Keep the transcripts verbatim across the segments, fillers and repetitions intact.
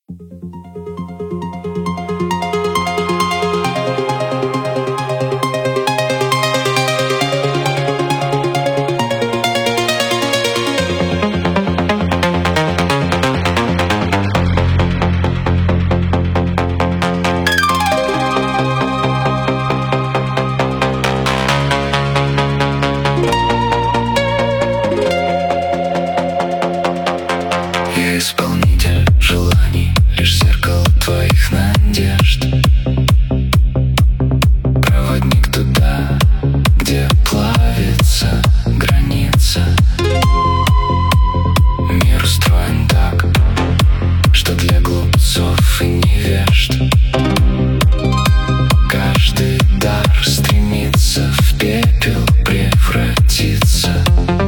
Исполнитель желаний, лишь зеркало твоих надежд. Проводник туда, где плавится граница. Мир устроен так, что для глупцов и невежд каждый дар стремится в пепел превратиться.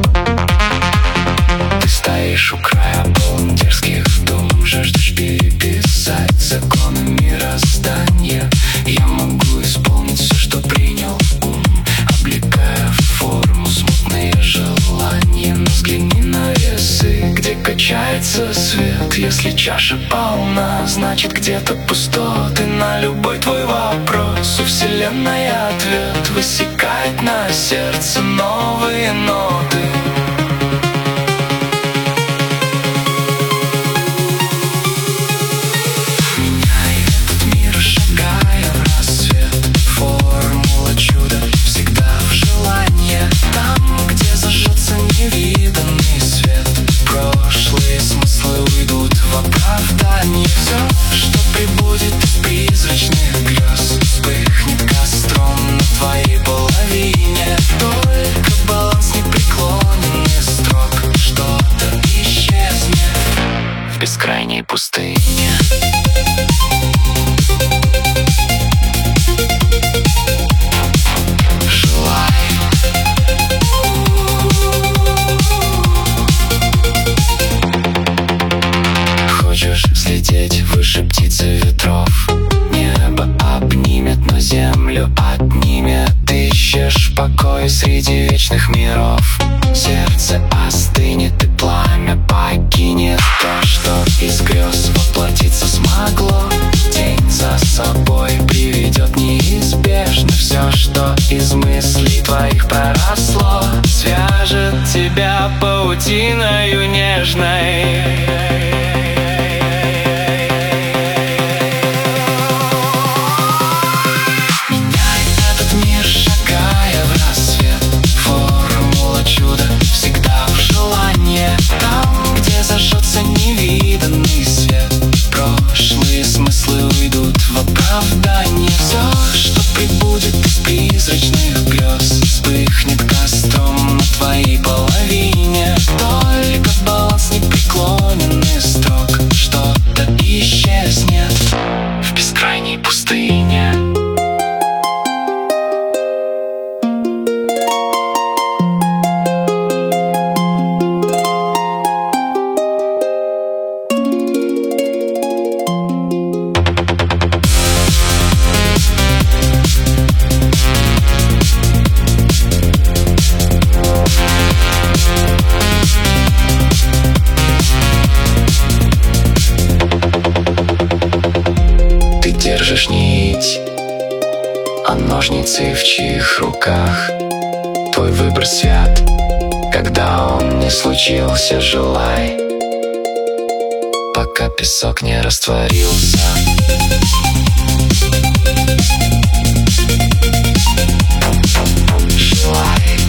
Ты стоишь у края, полон дерзких дум, жаждешь переписать законы мироздания. Я могу исполнить все, что принял ум, облекая в форму смутные желания. Но взгляни на весы, где качается свет. Если чаша полна, значит где-то пустоты. На любой твой вопрос у вселенной ответ. Высекает на сердце новые ноты. В бескрайней пустыне желай. Хочешь взлететь выше птицы ветров? Небо обнимет, но землю отнимет. Ищешь покой среди вечных миров. Сердце остынет и пламя покинет. То, что из грез воплотиться смогло, день за собой приведет неизбежно. Все, что из мыслей твоих проросло, свяжет тебя паутиною нежной. Невиданный свет, прошлые смыслы уйдут в оправдание. Все, что прибудет из призрачных грез, вспыхнет костром на твоей половине. Только баланс непреклонен и строг, что-то исчезнет в бескрайней пустыне. Держишь нить, а ножницы в чьих руках? Твой выбор свят, когда он не случился, желай, пока песок не растворился. Желай.